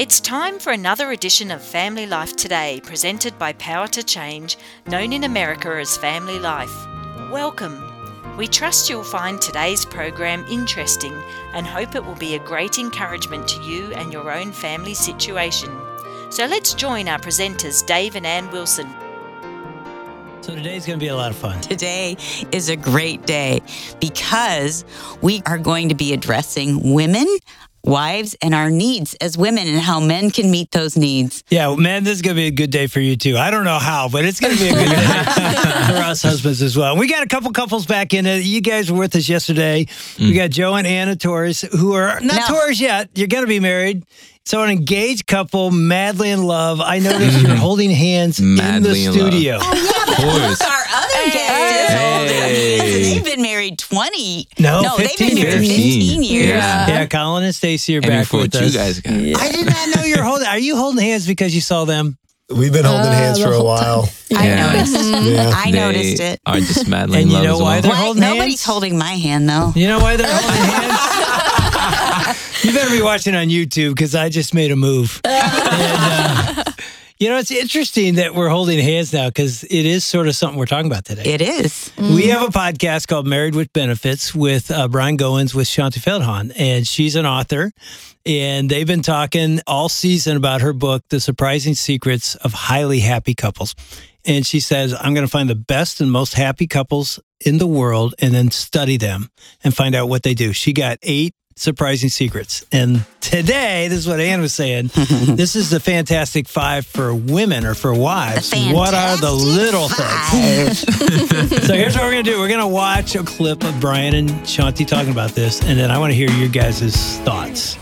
It's time for another edition of Family Life Today, presented by Power to Change, known in America as Family Life. Welcome. We trust you'll find today's program interesting and hope it will be a great encouragement to you and your own family situation. So let's join our presenters, Dave and Ann Wilson. So today's going to be a lot of fun. Today is a great day because we are going to be addressing women, wives, and our needs as women and how men can meet those needs. Yeah, man, this is going to be a good day for you too. I don't know how, but it's going to be a good day for us husbands as well. We got a couple couples back in it. You guys were with us yesterday. We got Joe and Anna Torres, who are not Torres yet. You're going to be married. So an engaged couple, madly in love. I noticed you're holding hands madly in the studio. Our other guest is holding hands. They've been married 20. No, 15 they've been married 15 years. Yeah, Colin and Stacy are back with us. You guys got it. I did not know you're holding. Are you holding hands because you saw them? We've been holding hands for a while. I noticed. I noticed it. Are just madly in And love you know as why well. they're holding hands? Nobody's holding my hand, though. You know why they're holding hands? You better be watching on YouTube because I just made a move. And, it's interesting that we're holding hands now because it is sort of something we're talking about today. It is. We have a podcast called Married with Benefits with Brian Goins with Shaunti Feldhahn, and she's an author. And they've been talking all season about her book, The Surprising Secrets of Highly Happy Couples. And she says, I'm going to find the best and most happy couples in the world and then study them and find out what they do. She got 8 surprising secrets. And today, this is what Ann was saying, this is the Fantastic 5 for women or for wives. What are the little things? So here's what we're going to do. We're going to watch a clip of Brian and Shaunti talking about this, and then I want to hear your guys' thoughts.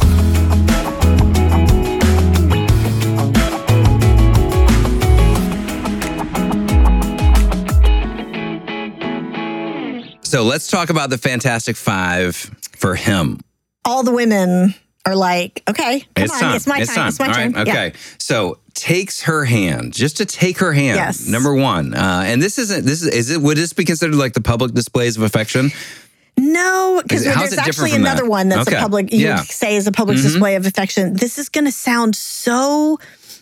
So let's talk about the Fantastic 5 for him. All the women are like, okay, come on, time. it's my time. It's my turn. Right, okay. Yeah. So takes her hand, just to take her hand. Yes. Number one. And would this be considered like the public displays of affection? No, because How's there's it different actually from another that? one that's Okay. a public, you would say is a public display of affection. This is going to sound so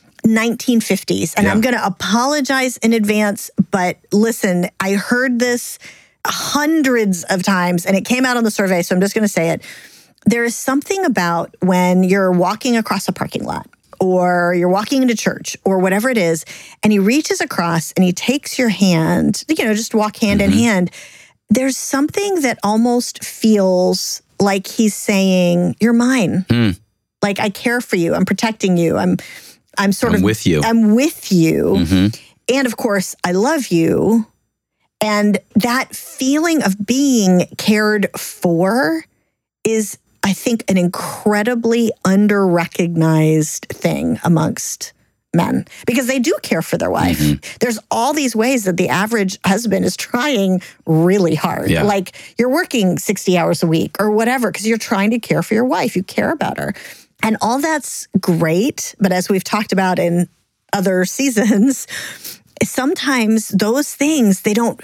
1950s, and I'm going to apologize in advance, but listen, I heard this hundreds of times, and it came out on the survey, so I'm just going to say it. There is something about when you're walking across a parking lot or you're walking into church or whatever it is, and he reaches across and he takes your hand, just walk hand in hand. There's something that almost feels like he's saying, you're mine. Like, I care for you. I'm protecting you. I'm with you. I'm with you. And of course, I love you. And that feeling of being cared for is, I think, an incredibly under-recognized thing amongst men because they do care for their wife. There's all these ways that the average husband is trying really hard. Yeah. Like you're working 60 hours a week or whatever because you're trying to care for your wife. You care about her. And all that's great. But as we've talked about in other seasons, sometimes those things, they don't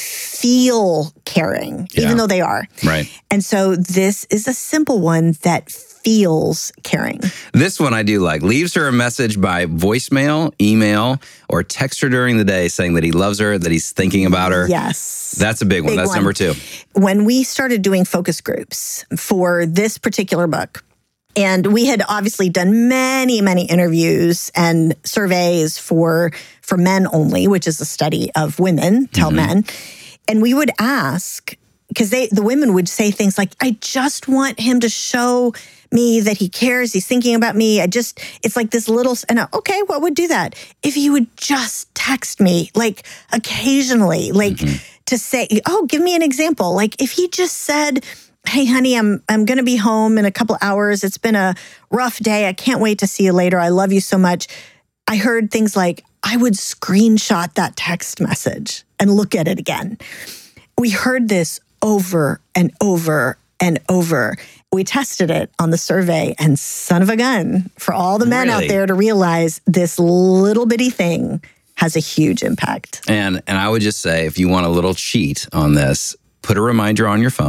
feel caring, even though they are. Right. And so this is a simple one that feels caring. This one I do like. Leaves her a message by voicemail, email, or text her during the day saying that he loves her, that he's thinking about her. Yes. That's a big one. That's number 2. When we started doing focus groups for this particular book, and we had obviously done many, many interviews and surveys for men only, which is a study of women, tell men. And we would ask, because the women would say things like, I just want him to show me that he cares, he's thinking about me. It's like this little, and okay, what would do that? If he would just text me, like occasionally, like to say, oh, give me an example. Like if he just said, hey, honey, I'm going to be home in a couple hours. It's been a rough day. I can't wait to see you later. I love you so much. I heard things like, I would screenshot that text message and look at it again. We heard this over and over and over. We tested it on the survey, and son of a gun, for all the men out there to realize this little bitty thing has a huge impact. And I would just say, if you want a little cheat on this, put a reminder on your phone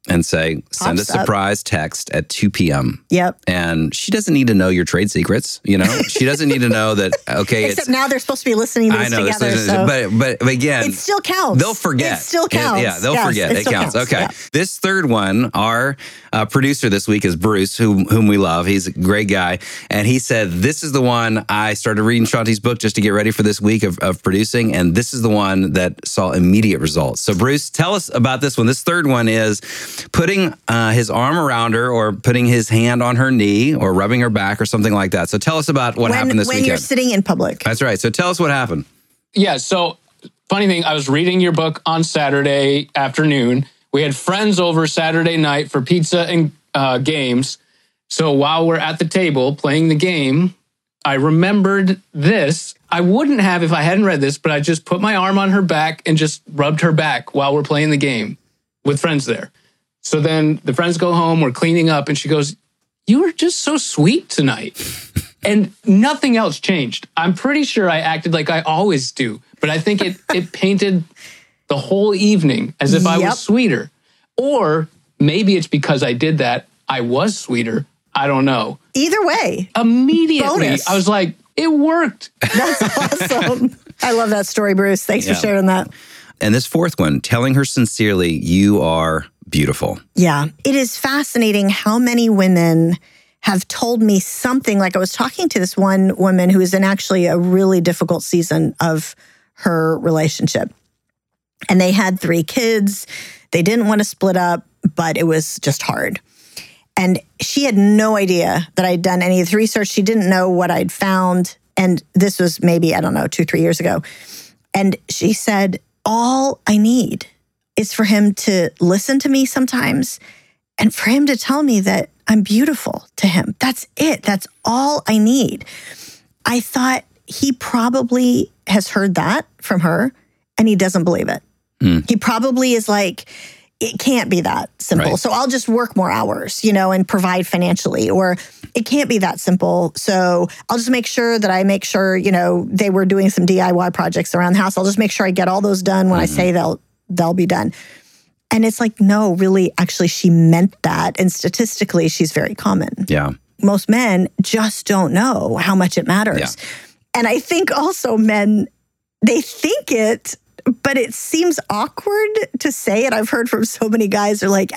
and say, send a Pops up. surprise text at 2 p.m. Yep. And she doesn't need to know your trade secrets, you know? She doesn't need to know that, okay, Except now they're supposed to be listening to this together. So but again, it still counts. They'll forget. It still counts. Yeah, they'll forget. It still counts. Okay. Yeah. This third one, our producer this week is Bruce, whom we love. He's a great guy. And he said, this is the one I started reading Shanti's book just to get ready for this week of producing. And this is the one that saw immediate results. So Bruce, tell us about this one. This third one is putting his arm around her or putting his hand on her knee or rubbing her back or something like that. So tell us about what happened this weekend. When you're sitting in public. That's right. So tell us what happened. Yeah, so funny thing, I was reading your book on Saturday afternoon. We had friends over Saturday night for pizza and games. So while we're at the table playing the game, I remembered this. I wouldn't have if I hadn't read this, but I just put my arm on her back and just rubbed her back while we're playing the game with friends there. So then the friends go home, we're cleaning up, and she goes, you were just so sweet tonight. And nothing else changed. I'm pretty sure I acted like I always do, but I think it painted the whole evening as if I was sweeter. Or maybe it's because I did that, I was sweeter. I don't know. Either way. Immediately, Bonus. I was like, it worked. That's awesome. I love that story, Bruce. Thanks for sharing that. And this fourth one, telling her sincerely, you are beautiful. Yeah. It is fascinating how many women have told me something. Like I was talking to this one woman who is in actually a really difficult season of her relationship. And they had 3 kids. They didn't want to split up, but it was just hard. And she had no idea that I'd done any of the research. She didn't know what I'd found. And this was maybe, 2-3 years ago. And she said, all I need is for him to listen to me sometimes and for him to tell me that I'm beautiful to him. That's it. That's all I need. I thought he probably has heard that from her and he doesn't believe it. He probably is like, it can't be that simple. Right. So I'll just work more hours, and provide financially, or it can't be that simple. So I'll just make sure that they were doing some DIY projects around the house. I'll just make sure I get all those done when I say they'll be done. And it's like, no, really, actually, she meant that. And statistically, she's very common. Yeah. Most men just don't know how much it matters. Yeah. And I think also men, they think it, but it seems awkward to say it. I've heard from so many guys are like,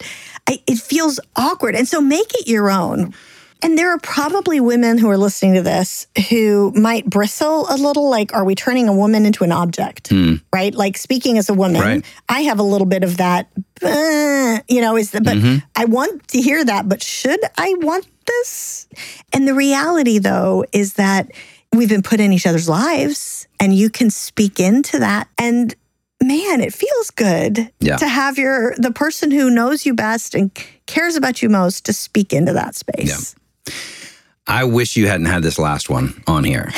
it feels awkward. And so make it your own. And there are probably women who are listening to this who might bristle a little, like, are we turning a woman into an object? Right? Like, speaking as a woman, I have a little bit of that, but I want to hear that, but should I want this? And the reality, though, is that we've been put in each other's lives and you can speak into that. And man, it feels good to have the person who knows you best and cares about you most to speak into that space. Yeah. I wish you hadn't had this last one on here.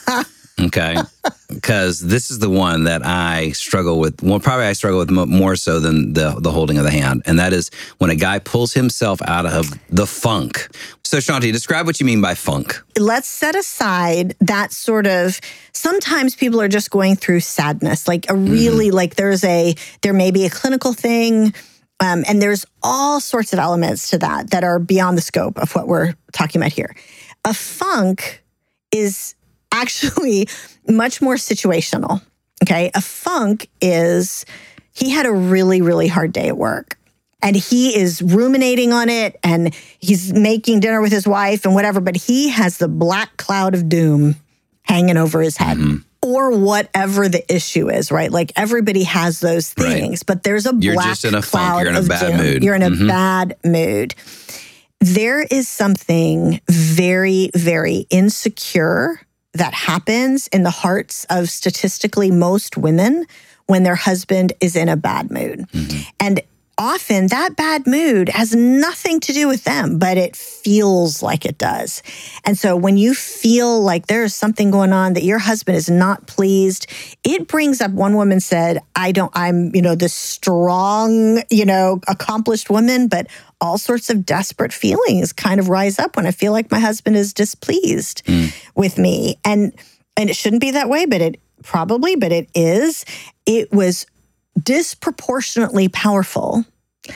Okay. Because this is the one that I struggle with. Well, probably I struggle with more so than the holding of the hand. And that is when a guy pulls himself out of the funk. So Shanti, describe what you mean by funk. Let's set aside that sort of, sometimes people are just going through sadness. Like a really, like there may be a clinical thing. And there's all sorts of elements to that are beyond the scope of what we're talking about here. A funk is actually much more situational, okay? A funk is, he had a really, really hard day at work. And he is ruminating on it, and he's making dinner with his wife and whatever, but he has the black cloud of doom hanging over his head. Or whatever the issue is, right? Like everybody has those things, but there's a You're black just in a cloud funk. You're in a bad doom. mood. You're in a bad mood. There is something very, very insecure that happens in the hearts of statistically most women when their husband is in a bad mood. And often that bad mood has nothing to do with them, but it feels like it does. And so when you feel like there's something going on that your husband is not pleased, it brings up, one woman said, I'm this strong, accomplished woman, but all sorts of desperate feelings kind of rise up when I feel like my husband is displeased with me. And it shouldn't be that way, but it is. It was disproportionately powerful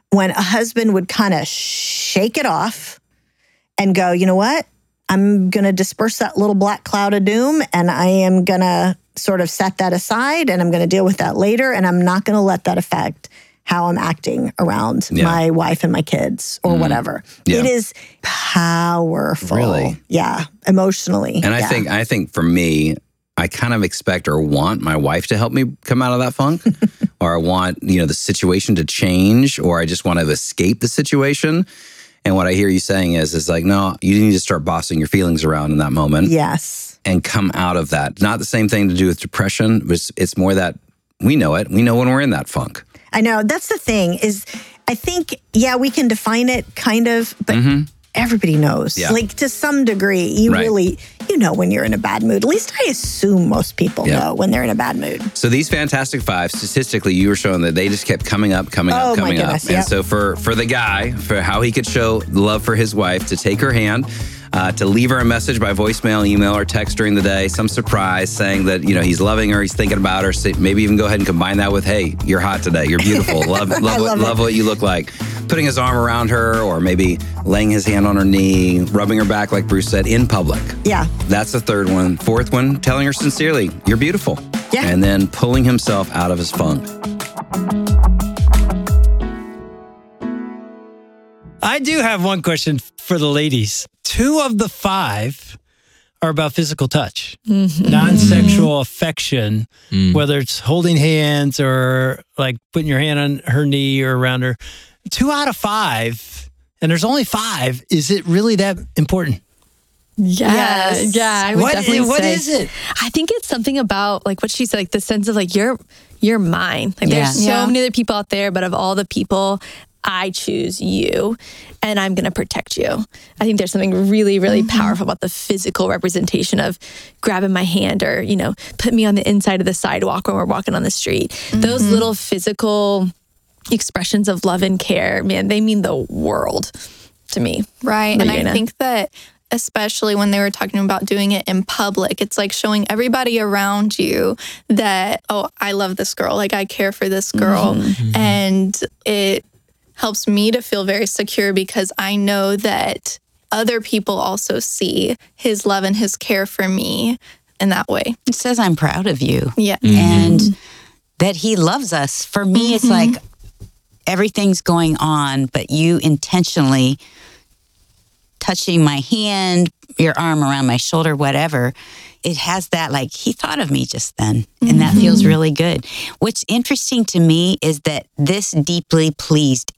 when a husband would kind of shake it off and go, you know what? I'm going to disperse that little black cloud of doom, and I am going to sort of set that aside, and I'm going to deal with that later, and I'm not going to let that affect how I'm acting around my wife and my kids or whatever. Yeah. It is powerful. Really? Yeah, emotionally. And I think for me, I kind of expect or want my wife to help me come out of that funk, or I want, the situation to change, or I just want to escape the situation. And what I hear you saying is like, no, you need to start bossing your feelings around in that moment. Yes. And come out of that. Not the same thing to do with depression, but it's more that we know it. We know when we're in that funk. I know. That's the thing is, I think, we can define it kind of, but everybody knows. Yeah. Like to some degree, you really, when you're in a bad mood. At least I assume most people know when they're in a bad mood. So these Fantastic Five, statistically, you were showing that they just kept coming up. My goodness, And so for the guy, for how he could show love for his wife, to take her hand, to leave her a message by voicemail, email, or text during the day, some surprise saying that, he's loving her, he's thinking about her. So maybe even go ahead and combine that with, hey, you're hot today, you're beautiful, love what you look like. Putting his arm around her, or maybe laying his hand on her knee, rubbing her back, like Bruce said, in public. Yeah. That's the third one. Fourth one, telling her sincerely, you're beautiful. Yeah. And then pulling himself out of his funk. I do have one question for the ladies. 2 of the 5 are about physical touch, non-sexual affection, whether it's holding hands or like putting your hand on her knee or around her. 2 out of 5, and there's only 5. Is it really that important? Yes. Yeah, I would definitely say. What is it? I think it's something about like what she said, like the sense of like you're mine. Like there's so many other people out there, but of all the people, I choose you and I'm going to protect you. I think there's something really, really powerful about the physical representation of grabbing my hand or, put me on the inside of the sidewalk when we're walking on the street. Those little physical expressions of love and care, man, they mean the world to me. Right. And I think that especially when they were talking about doing it in public, it's like showing everybody around you that, oh, I love this girl. Like I care for this girl. And it helps me to feel very secure because I know that other people also see his love and his care for me in that way. It says, I'm proud of you. Yeah. And that he loves us. For me, it's like everything's going on, but you intentionally touching my hand, your arm around my shoulder, whatever, it has that like, he thought of me just then. And that feels really good. What's interesting to me is that this deeply pleased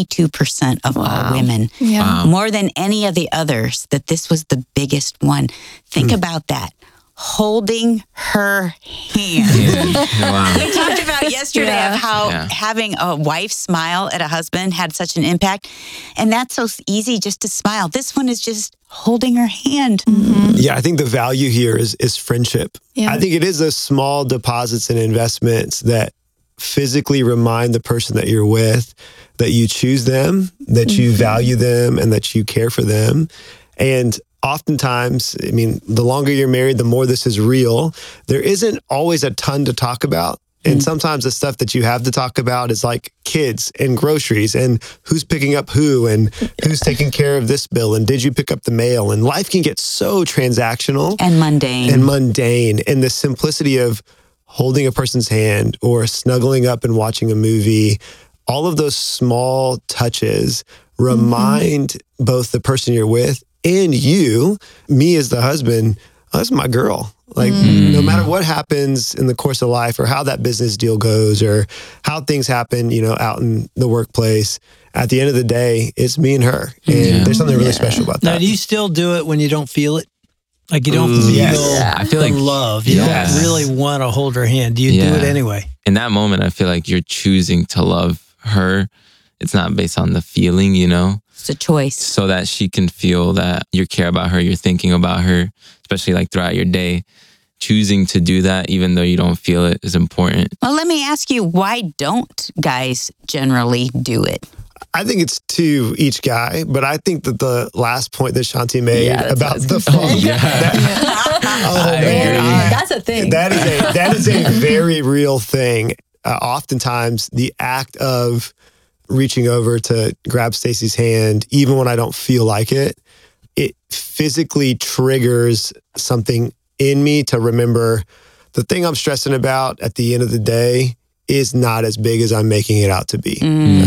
82% of all women, more than any of the others, that this was the biggest one. Think about that. Holding her hand. We talked about yesterday of how having a wife smile at a husband had such an impact. And that's so easy just to smile. This one is just holding her hand. Yeah, I think the value here is friendship. Yeah. I think it is those small deposits and investments that physically remind the person that you're with that you choose them, that you value them, and that you care for them. And oftentimes, I mean, the longer you're married, the more this is real. There isn't always a ton to talk about. And sometimes the stuff that you have to talk about is like kids and groceries and who's picking up who and who's taking care of this bill and did you pick up the mail? And life can get so transactional. And mundane. And the simplicity of holding a person's hand or snuggling up and watching a movie, all of those small touches remind both the person you're with and you, me as the husband, oh, that's my girl. Like no matter what happens in the course of life or how that business deal goes or how things happen, out in the workplace, at the end of the day, it's me and her. And there's something really special about that. Now, do you still do it when you don't feel it? Like you don't feel I feel like love. You don't really want to hold her hand. Do you do it anyway? In that moment, I feel like you're choosing to love her. It's not based on the feeling, It's a choice. So that she can feel that you care about her, you're thinking about her, especially like throughout your day. Choosing to do that, even though you don't feel it, is important. Well, let me ask you, why don't guys generally do it? I think it's to each guy, but I think that the last point that Shanti made about the phone. That's a thing. That is a very real thing. Oftentimes, the act of reaching over to grab Stacy's hand, even when I don't feel like it, it physically triggers something in me to remember the thing I'm stressing about at the end of the day is not as big as I'm making it out to be.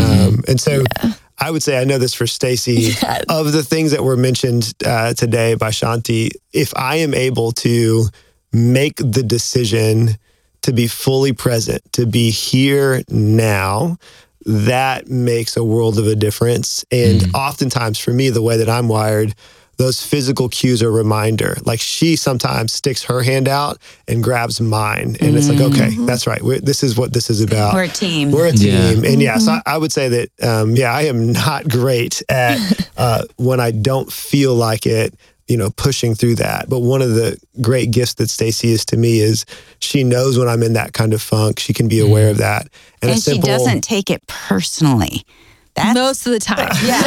And so I would say, I know this for Stacy, of the things that were mentioned today by Shanti, if I am able to make the decision to be fully present, to be here now, that makes a world of a difference. And oftentimes for me, the way that I'm wired, those physical cues are a reminder. Like she sometimes sticks her hand out and grabs mine. And it's like, okay, that's right. This is what this is about. We're a team. We're a team. And so I would say that, I am not great at when I don't feel like it, pushing through that. But one of the great gifts that Stacy is to me is she knows when I'm in that kind of funk. She can be aware of that. And she doesn't take it personally. Most of the time. Yeah.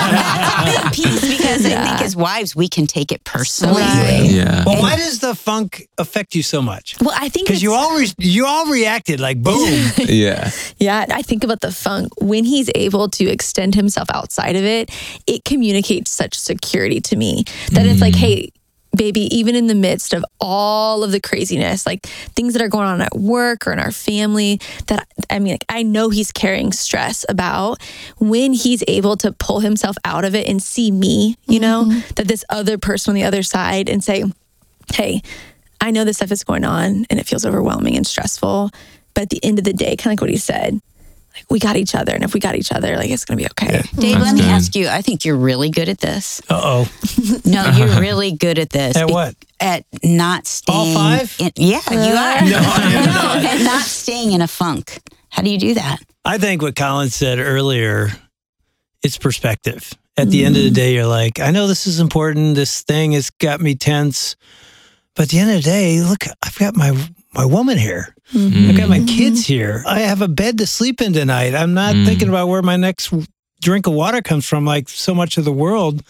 That's a big piece because I think as wives, we can take it personally. Well, why does the funk affect you so much? Well, I think because you all reacted like boom. Yeah, I think about the funk. When he's able to extend himself outside of it, it communicates such security to me that it's like, hey, baby, even in the midst of all of the craziness, like things that are going on at work or in our family, that I know he's carrying stress about, when he's able to pull himself out of it and see me, that this other person on the other side, and say, hey, I know this stuff is going on and it feels overwhelming and stressful, but at the end of the day, kind of like what he said, we got each other. And if we got each other, it's going to be okay. Yeah. Dave, let me ask you, I think you're really good at this. Uh-oh. No, you're really good at this. At what? At not staying. All five? You are. No, I am not. At not staying in a funk. How do you do that? I think what Colin said earlier, it's perspective. At the end of the day, you're like, I know this is important. This thing has got me tense. But at the end of the day, look, I've got my woman here. I've got my kids here. I have a bed to sleep in tonight. I'm not thinking about where my next drink of water comes from like so much of the world.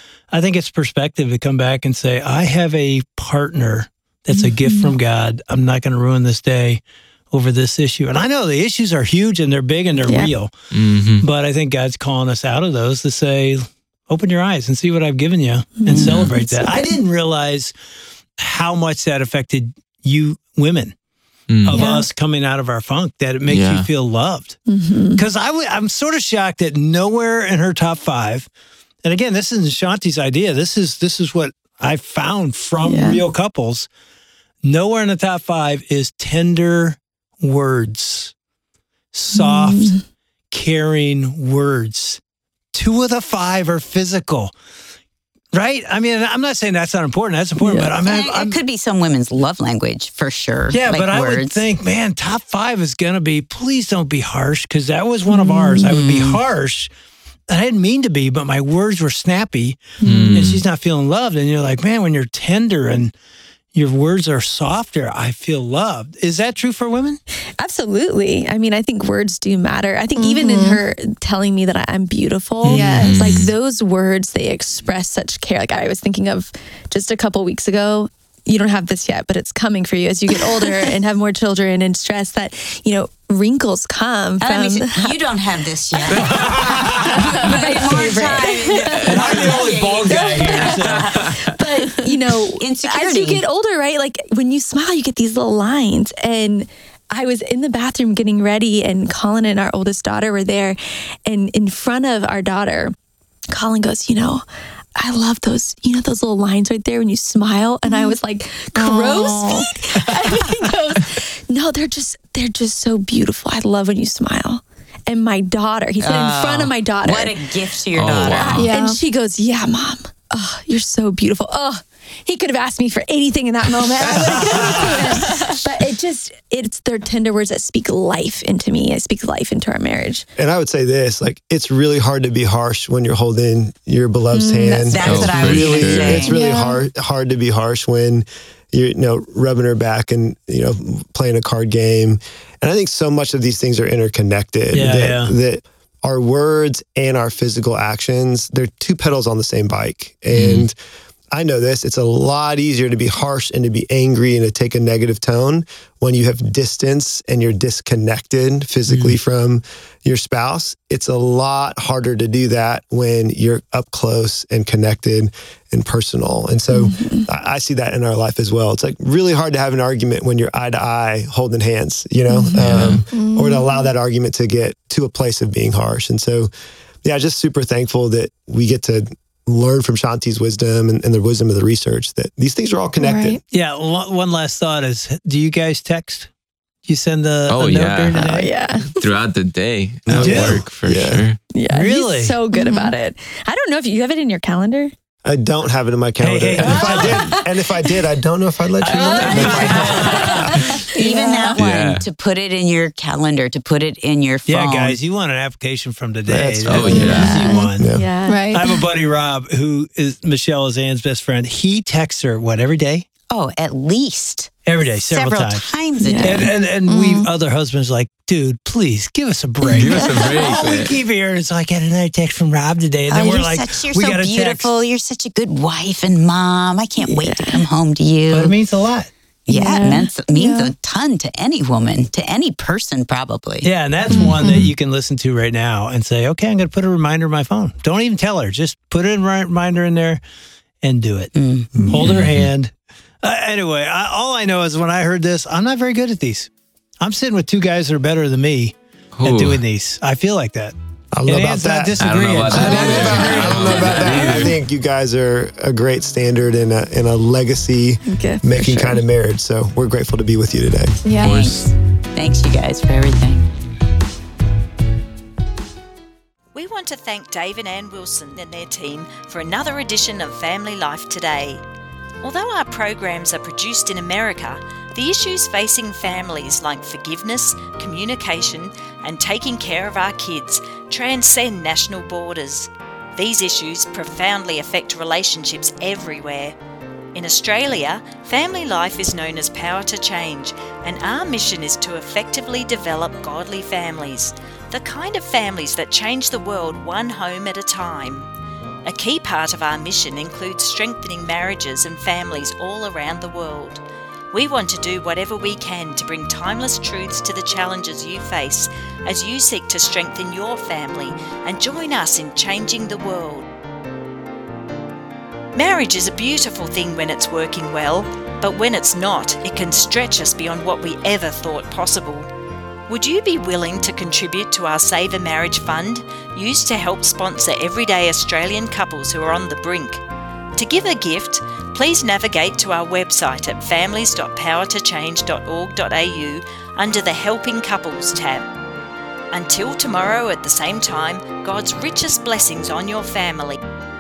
I think it's perspective to come back and say, I have a partner that's a gift from God. I'm not going to ruin this day over this issue. And I know the issues are huge and they're big and they're real. But I think God's calling us out of those to say, open your eyes and see what I've given you and celebrate that. I didn't realize how much that affected you women. Of us coming out of our funk, that it makes you feel loved. Because I'm sort of shocked that nowhere in her top 5, and again, this isn't Shanti's idea. This is what I found from real couples. Nowhere in the top 5 is tender words, soft, caring words. 2 of the 5 are physical. Right? I mean, I'm not saying that's not important. That's important, but it could be some women's love language for sure. Yeah, but I would think, man, top 5 is going to be, please don't be harsh, because that was one of ours. I would be harsh. I didn't mean to be, but my words were snappy, and she's not feeling loved. And you're like, man, when you're tender and your words are softer, I feel loved. Is that true for women? Absolutely. I mean, I think words do matter. I think even in her telling me that I'm beautiful, like those words, they express such care. Like I was thinking of just a couple weeks ago, you don't have this yet, but it's coming for you as you get older and have more children and stress that, wrinkles come from... you don't have this yet. More time. And I'm the only bald guy here. So. But, insecurity. As you get older, right? Like when you smile, you get these little lines. And I was in the bathroom getting ready, and Colin and our oldest daughter were there. And in front of our daughter, Colin goes, I love those, those little lines right there when you smile. And I was like, crow's feet? And he goes, no, they're just so beautiful. I love when you smile. And my daughter, he said in front of my daughter. What a gift to your daughter. Wow. Yeah. And she goes, yeah, Mom. Oh, you're so beautiful. Oh, he could have asked me for anything in that moment. But it's their tender words that speak life into me. It speaks life into our marriage. And I would say this, it's really hard to be harsh when you're holding your beloved's hand. That's what I was going to say. It's really hard to be harsh when you're, rubbing her back and, playing a card game. And I think so much of these things are interconnected. That our words and our physical actions, they're 2 pedals on the same bike. And I know this, it's a lot easier to be harsh and to be angry and to take a negative tone when you have distance and you're disconnected physically from your spouse. It's a lot harder to do that when you're up close and connected and personal. And so I see that in our life as well. It's like really hard to have an argument when you're eye to eye holding hands, you know, or to allow that argument to get to a place of being harsh. And so, yeah, just super thankful that we get to learn from Shanti's wisdom and the wisdom of the research that these things are all connected. Right. Yeah. One last thought is, do you guys text? You send a note during the day? Oh, yeah. Throughout the day at work, for sure. Yeah. Really? He's so good about it. I don't know if you have it in your calendar. I don't have it in my calendar. And if I did, I don't know if I'd let you know. Even that one, to put it in your calendar, to put it in your phone. Yeah, guys, you want an application from today. That's easy one. Yeah. Right. I have a buddy, Rob, who is Michelle is Ann's best friend. He texts her, every day? Oh, at least. Every day, several times a day. And we other husbands like, dude, please give us a break. Give us a break. We keep hearing it's like, I got another text from Rob today. And then we're like, you're we so got a beautiful. text. You're such a good wife and mom. I can't wait to come home to you. But it means a lot. Yeah, it means a ton to any woman, to any person probably. Yeah, and that's one that you can listen to right now and say, okay, I'm going to put a reminder in my phone. Don't even tell her. Just put a reminder in there and do it. Hold her hand. Anyway, all I know is when I heard this, I'm not very good at these. I'm sitting with two guys that are better than me at doing these. I feel like that. I don't know about that. I don't know about that. I don't know about that. I think you guys are a great standard in a legacy making kind of marriage. So we're grateful to be with you today. Yeah. Thanks, you guys, for everything. We want to thank Dave and Ann Wilson and their team for another edition of Family Life Today. Although our programs are produced in America, the issues facing families like forgiveness, communication, and taking care of our kids transcend national borders. These issues profoundly affect relationships everywhere. In Australia, Family Life is known as Power to Change, and our mission is to effectively develop godly families, the kind of families that change the world one home at a time. A key part of our mission includes strengthening marriages and families all around the world. We want to do whatever we can to bring timeless truths to the challenges you face as you seek to strengthen your family and join us in changing the world. Marriage is a beautiful thing when it's working well, but when it's not, it can stretch us beyond what we ever thought possible. Would you be willing to contribute to our Save a Marriage Fund, used to help sponsor everyday Australian couples who are on the brink? To give a gift, please navigate to our website at families.powertochange.org.au under the Helping Couples tab. Until tomorrow at the same time, God's richest blessings on your family.